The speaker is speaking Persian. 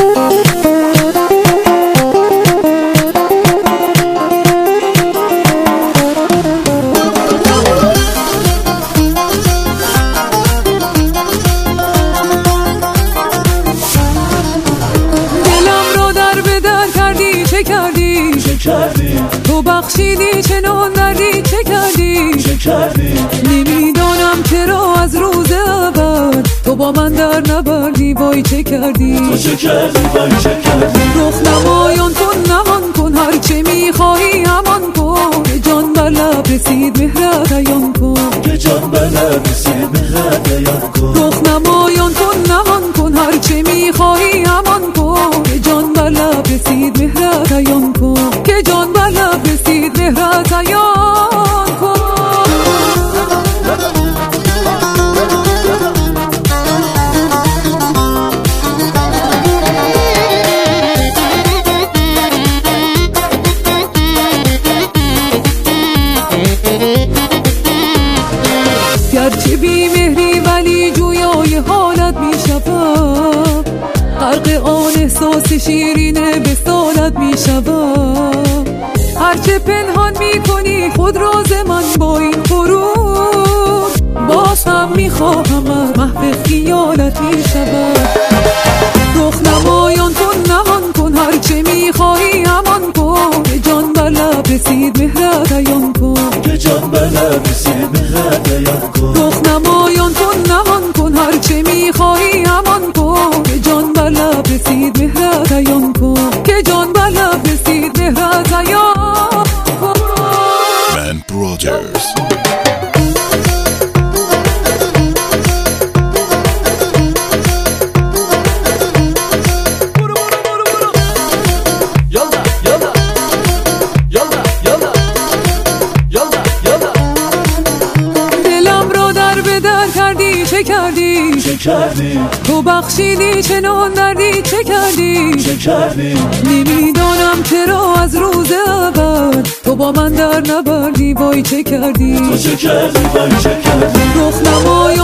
تو بخشیدی چنان دردی چه کردی نمیدانم چرا از روز اول تو با من در نبردی وای چه کردی رخ نمایان کن نهان کن هرچه میخواهی همان کن جان بر لب رسید مهرت عیان کن رخ نمایان کن نهان کن هرچه میخواهی همان کن جان بر لب رسید مهرت عیان کن که جان بر لب رسید مهرت عیان کن. گرچه بی مهری ولی جویای حالت می شود غرق آن احساس شیرین وصالت می شود هرچه پنهان می کنی خود راز من با این غرور باز هم می خواهم محو خیالت می شود رخ نمایان کن نهان کن هرچه می خواهی همان کن جان بر لب رسید مهرت عیان کن رخ نمایان کن نهان کن هرچه میخواهی همان کن جان بر لب رسید مهرت عیان کن که جان بر لب رسید مهرت عیان کن. Man Brothers. چه کردی تو بخشیدی چنان دردی چه کردی نمیدانم چرا از روز اول تو با من در نبردی وای چه کردی رخ نمایان